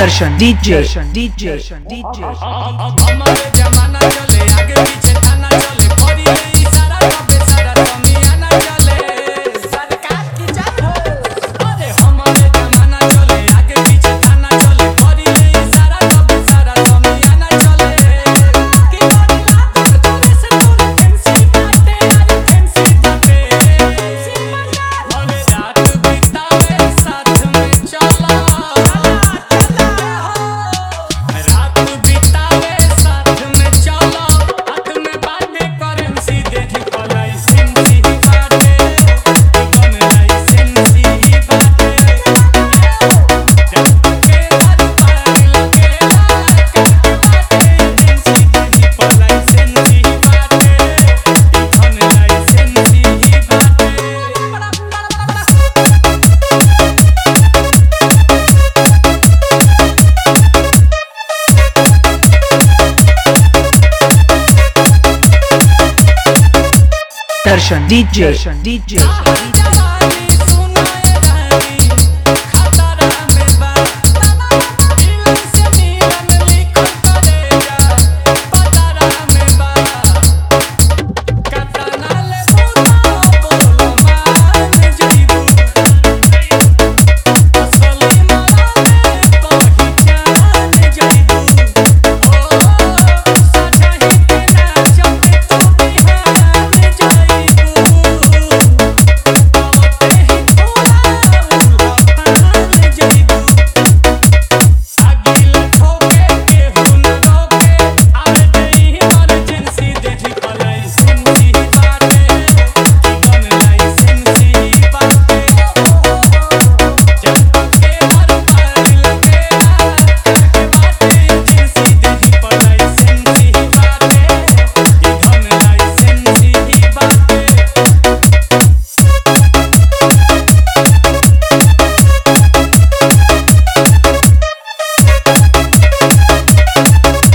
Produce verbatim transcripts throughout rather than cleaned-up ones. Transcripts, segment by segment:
दर्शन डीजे दर्शन डीजे दर्शन डीजे हमारे जमाना चले आगे पीछे थाना चले परी रे इशारा तबे सारा समियाना चले सरकार की जय अरे हमारे जमाना चले आगे पीछे थाना चले परी रे इशारा तबे सारा समियाना चले की बात लात चले से तोरे फैंसी बाटे यार फैंसी बाटे अरे रात बितावे साथ में चला दर्शन डीजे दर्शन डीजे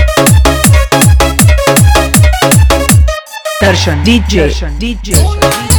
दर्शन डीजे दर्शन डीजे